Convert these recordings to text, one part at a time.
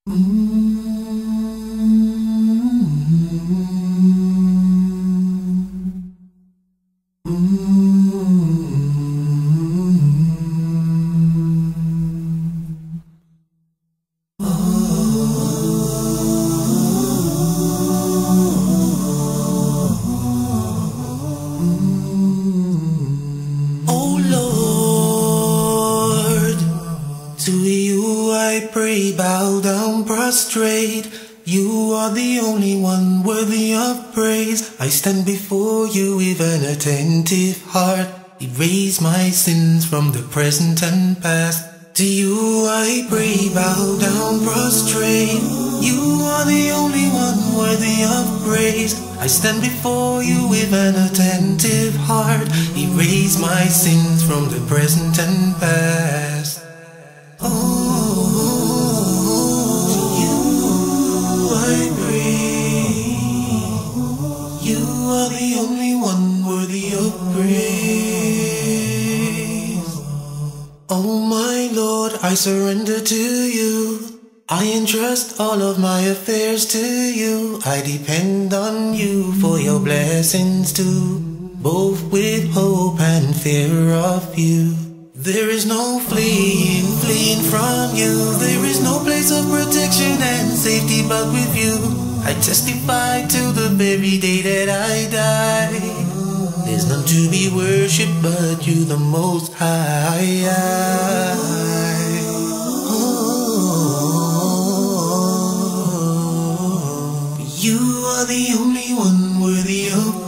Oh Lord, to you I pray, bow down, prostrate. You are the only one worthy of praise. I stand before you with an attentive heart. Erase my sins from the present and past. To you I pray, bow down, prostrate. You are the only one worthy of praise. I stand before you with an attentive heart. Erase my sins from the present and past. Oh, to you I pray. You are the only one worthy of praise. Oh my Lord, I surrender to you. I entrust all of my affairs to you. I depend on you for your blessings too, both with hope and fear of you. There is no fleeing from you. There is no place of protection and safety but with you. I testify till the very day that I die. There's none to be worshipped but you, the Most High. You are the only one worthy of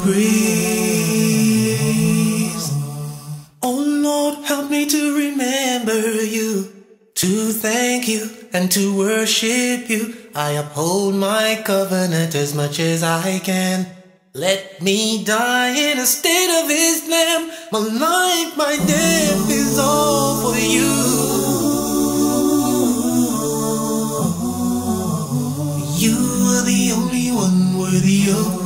praise. Oh Lord, help me to remember you, to thank you and to worship you. I uphold my covenant as much as I can. Let me die in a state of Islam. My life, my death is all for you. You are the only one worthy of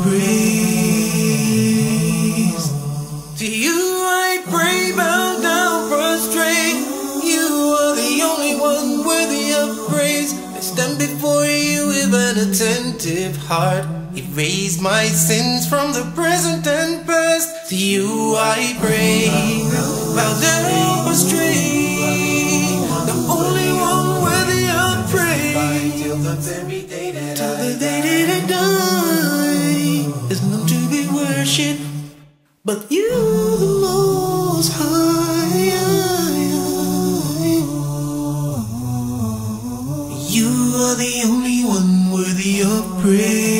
praise. To you I pray, bow down, prostrate. You are the only one worthy of praise. I stand before you with an attentive heart. Erase my sins from the present and past. To you I pray, bow down, prostrate. The only one worthy of praise. Till the very day that I die. There's none to be worshipped but you, the Most High. You are the only one worthy of praise.